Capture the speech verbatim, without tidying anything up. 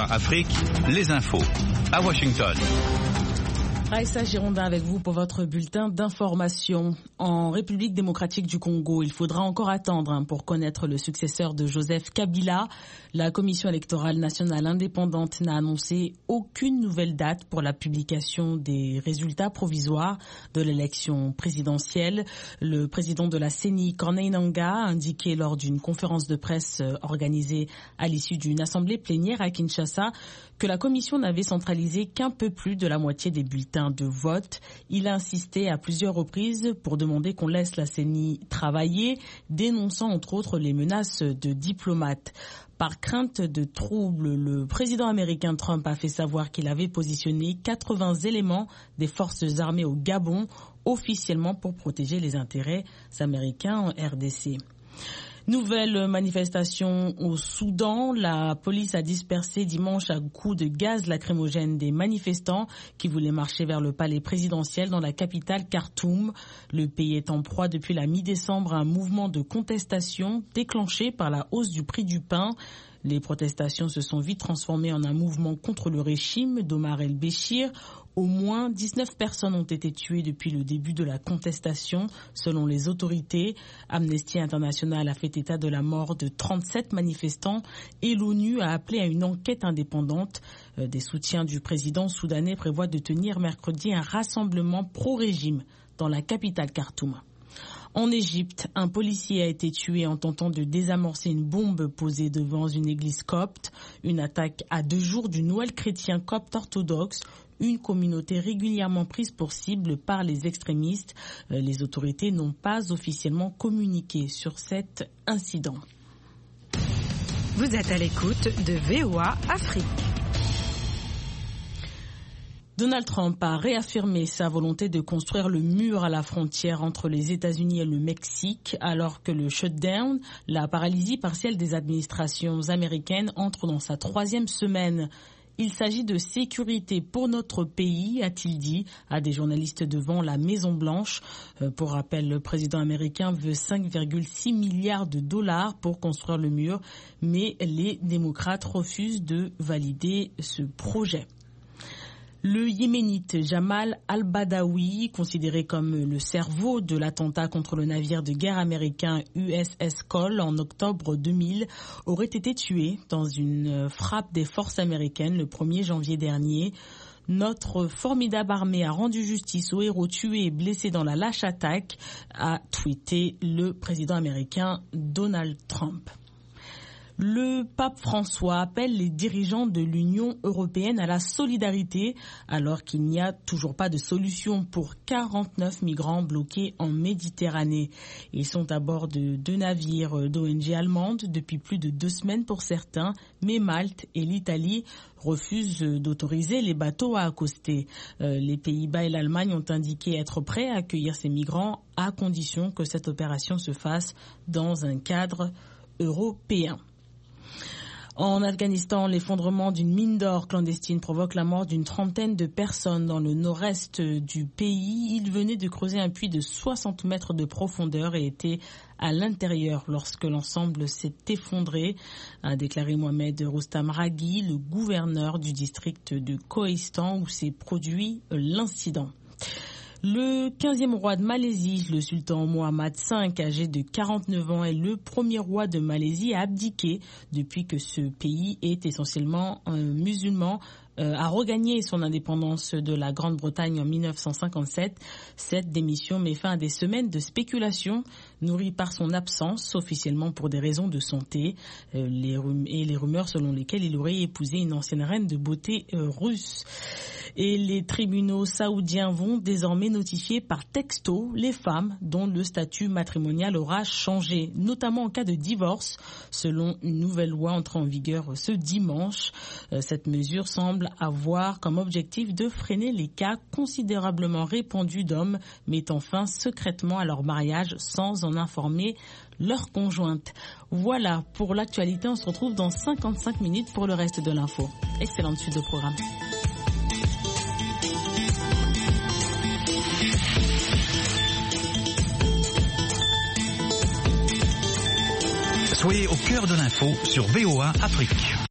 A Afrique, les infos à Washington. Raïssa Girondin avec vous pour votre bulletin d'information. En République démocratique du Congo, il faudra encore attendre hein, pour connaître le successeur de Joseph Kabila. La Commission électorale nationale indépendante n'a annoncé aucune nouvelle date pour la publication des résultats provisoires de l'élection présidentielle. Le président de la C E N I, Corneille Nangaa, a indiqué lors d'une conférence de presse organisée à l'issue d'une assemblée plénière à Kinshasa que la Commission n'avait centralisé qu'un peu plus de la moitié des bulletins de vote. Il a insisté à plusieurs reprises pour demander qu'on laisse la C E N I travailler, dénonçant entre autres les menaces de diplomates. Par crainte de troubles, le président américain Trump a fait savoir qu'il avait positionné quatre-vingts éléments des forces armées au Gabon, officiellement pour protéger les intérêts américains en R D C. Nouvelle manifestation au Soudan. La police a dispersé dimanche à coups de gaz lacrymogène des manifestants qui voulaient marcher vers le palais présidentiel dans la capitale Khartoum. Le pays est en proie depuis la mi-décembre à un mouvement de contestation déclenché par la hausse du prix du pain. Les protestations se sont vite transformées en un mouvement contre le régime d'Omar el-Béchir. Au moins dix-neuf personnes ont été tuées depuis le début de la contestation, selon les autorités. Amnesty International a fait état de la mort de trente-sept manifestants et l'ONU a appelé à une enquête indépendante. Des soutiens du président soudanais prévoient de tenir mercredi un rassemblement pro-régime dans la capitale Khartoum. En Égypte, un policier a été tué en tentant de désamorcer une bombe posée devant une église copte. Une attaque à deux jours du Noël chrétien copte orthodoxe, une communauté régulièrement prise pour cible par les extrémistes. Les autorités n'ont pas officiellement communiqué sur cet incident. Vous êtes à l'écoute de V O A Afrique. Donald Trump a réaffirmé sa volonté de construire le mur à la frontière entre les États-Unis et le Mexique, alors que le shutdown, la paralysie partielle des administrations américaines, entre dans sa troisième semaine. Il s'agit de sécurité pour notre pays, a-t-il dit à des journalistes devant la Maison-Blanche. Pour rappel, le président américain veut cinq virgule six milliards de dollars pour construire le mur, mais les démocrates refusent de valider ce projet. Le Yéménite Jamal al-Badawi, considéré comme le cerveau de l'attentat contre le navire de guerre américain U S S Cole en octobre deux mille, aurait été tué dans une frappe des forces américaines le premier janvier dernier. Notre formidable armée a rendu justice aux héros tués et blessés dans la lâche attaque, a tweeté le président américain Donald Trump. Le pape François appelle les dirigeants de l'Union européenne à la solidarité alors qu'il n'y a toujours pas de solution pour quarante-neuf migrants bloqués en Méditerranée. Ils sont à bord de deux navires d'O N G allemandes depuis plus de deux semaines pour certains, mais Malte et l'Italie refusent d'autoriser les bateaux à accoster. Euh, les Pays-Bas et l'Allemagne ont indiqué être prêts à accueillir ces migrants à condition que cette opération se fasse dans un cadre européen. En Afghanistan, l'effondrement d'une mine d'or clandestine provoque la mort d'une trentaine de personnes dans le nord-est du pays. Il venait de creuser un puits de soixante mètres de profondeur et était à l'intérieur lorsque l'ensemble s'est effondré, a déclaré Mohamed Roustam Raghi, le gouverneur du district de Kohistan où s'est produit l'incident. Le quinzième roi de Malaisie, le sultan Mohammed cinq, âgé de quarante-neuf ans, est le premier roi de Malaisie à abdiquer depuis que ce pays est essentiellement euh, musulman, euh, a regagné son indépendance de la Grande-Bretagne en mille neuf cent cinquante-sept. Cette démission met fin à des semaines de spéculation nourries par son absence, officiellement pour des raisons de santé, euh, les rum- et les rumeurs selon lesquelles il aurait épousé une ancienne reine de beauté euh, russe. Et les tribunaux saoudiens vont désormais notifier par texto les femmes dont le statut matrimonial aura changé, notamment en cas de divorce, selon une nouvelle loi entrée en vigueur ce dimanche. Cette mesure semble avoir comme objectif de freiner les cas considérablement répandus d'hommes mettant fin secrètement à leur mariage sans en informer leur conjointe. Voilà pour l'actualité, on se retrouve dans cinquante-cinq minutes pour le reste de l'info. Excellente suite de programme. Soyez au cœur de l'info sur V O A Afrique.